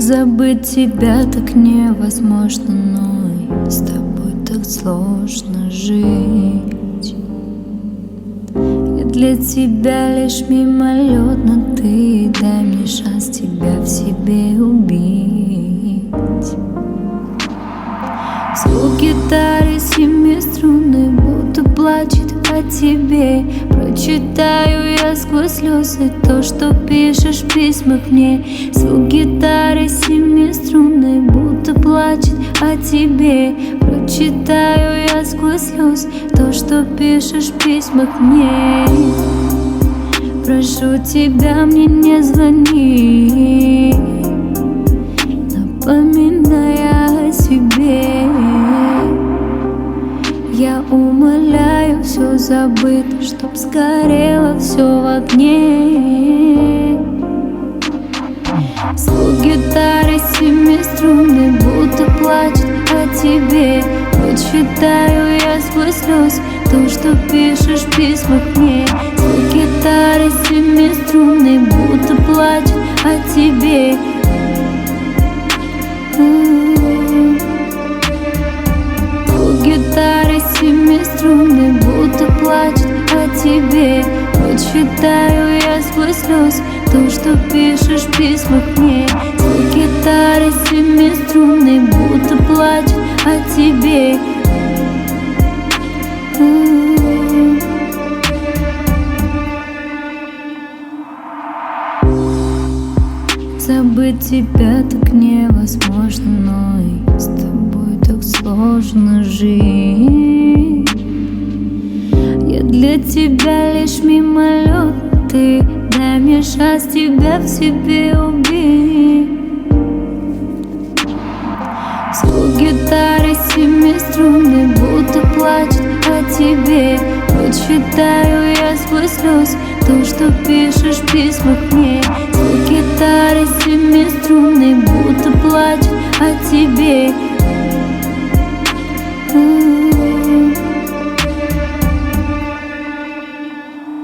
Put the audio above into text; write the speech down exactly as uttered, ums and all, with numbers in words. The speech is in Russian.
Забыть тебя так невозможно, но с тобой так сложно жить. Я для тебя лишь мимолетно, ты дай мне шанс тебя в себе убить. Звук гитары семиструнный будто плачет о тебе. Прочитаю я сквозь слезы то, что пишешь в письмах мне. Звук гитары семиструнный будто плачет о тебе. Прочитаю я сквозь слезы то, что пишешь в письмах мне. Прошу тебя, мне не звони, напоминая о себе. Я умоляю, все забыто, чтоб сгорело все в огне. Звук гитары семиструнный будто плачет о тебе. Прочитаю я сквозь слез то, что пишешь в письмах мне. Звук гитары семиструнный будто плачет о тебе. Звук гитары семиструнный будто плачет о тебе. Прочитаю я сквозь слез то, что пишешь в письмах мне. Звук гитары семиструнный будто плачет о тебе. Забыть тебя так невозможно, но и с тобой так сложно жить. Я для тебя лишь мимолет, ты дай мне шанс тебя в себе убить. Звук гитары семиструнный будто плачет о тебе. Прочитаю я сквозь слез то, что пишешь в письмах мне. Звук гитары семиструнный будто плачет о тебе.